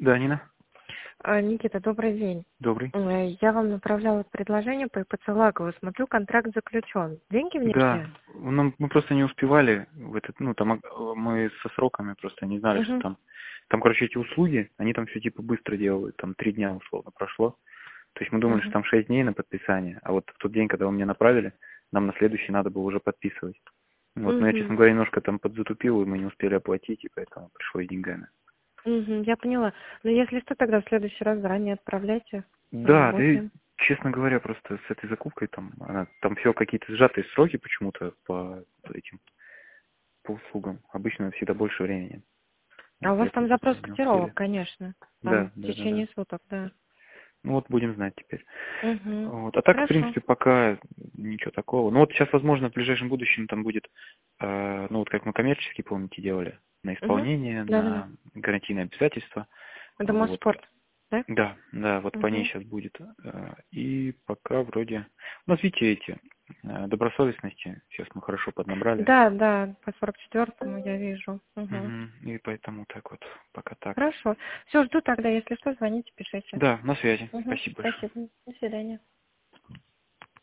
Да, Нина. Никита, добрый день. Добрый. Я вам направляла предложение по ипц Лагову. Смотрю, контракт заключен. Деньги Да, внесли? мы просто не успевали в этот, там мы со сроками просто не знали, что Угу. там, короче, эти услуги, они там все типа быстро делают, там 3 дня условно прошло. То есть мы думали, что Угу. там 6 дней на подписание, а вот в тот день, когда вы мне направили, нам на следующий надо было уже подписывать. Вот, но я, честно Угу. говоря, немножко там подзатупил, и мы не успели оплатить, и поэтому пришлось деньгами. Угу. Я поняла. Но если что, тогда в следующий раз заранее отправляйте. Да, да и, Поработаем. честно говоря, просто с этой закупкой там все какие-то сжатые сроки почему-то по услугам. Обычно всегда больше времени. А Вот у вас там поэтому запрос не котировок, успели. конечно. Там Да, в да, да, да. течение суток, да. Ну вот будем знать теперь. Угу. Вот. А так, в Хорошо. принципе, пока ничего такого. Ну вот сейчас, возможно, в ближайшем будущем там будет, ну вот как мы коммерчески, помните, делали, на Угу. исполнение, Да-да-да. на гарантийные обязательства. Это Вот. Мосспорт, да? Да, вот по ней Угу. сейчас будет. И пока вроде... У нас, видите, эти добросовестности сейчас мы хорошо поднабрали. Да, да, по 44-му я вижу. Угу. Мгм. И поэтому так вот, пока так. Хорошо. Все, жду тогда. Если что, звоните, пишите. Да, на связи. Угу. Спасибо большое. Спасибо. До свидания.